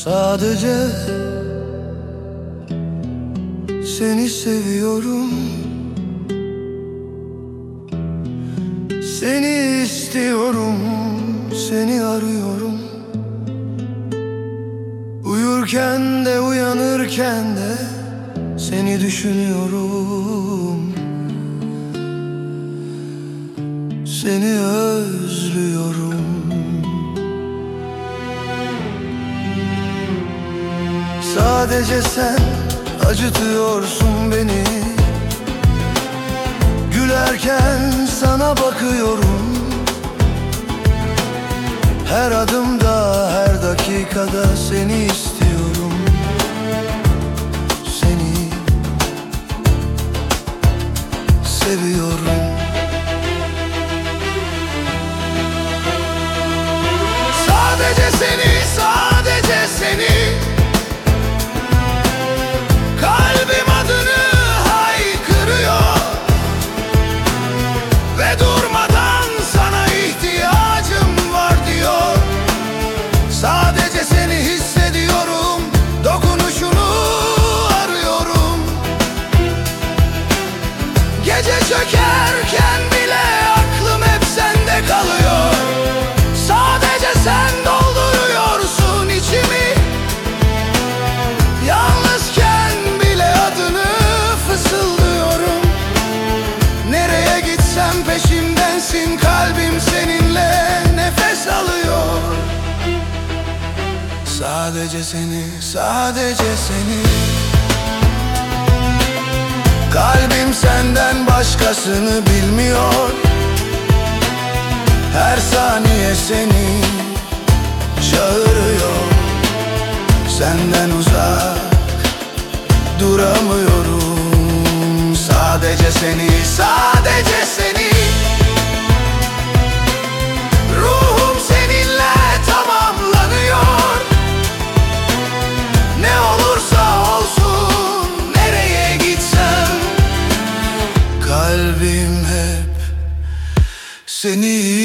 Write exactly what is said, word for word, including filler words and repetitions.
Sadece seni seviyorum, seni istiyorum, seni arıyorum. Uyurken de uyanırken de seni düşünüyorum, seni özlüyorum. Sadece sen acıtıyorsun beni. Gülerken sana bakıyorum. Her adımda, her dakikada seni istiyorum. Seni seviyorum. Sadece seni, sadece seni. Kalbim adını haykırıyor ve durmadan sana ihtiyacım var diyor. Sadece seni hissediyorum, dokunuşunu arıyorum. Gece çökerken bile aklım hep sende kalıyor. Sadece sen dolduruyorsun içimi. Yalnızken bile adını fısıldıyorum. Nereye gitsem peşimdensin, kalbim seninle nefes alıyor. Sadece seni, sadece seni. Kalbim senden başkasını bilmiyor. Her saniye seni çağırıyor. Senden uzak duramıyorum. Sadece seni, sadece seni. Ruhum seninle tamamlanıyor. Ne olursa olsun, nereye gitsem kalbim hep seni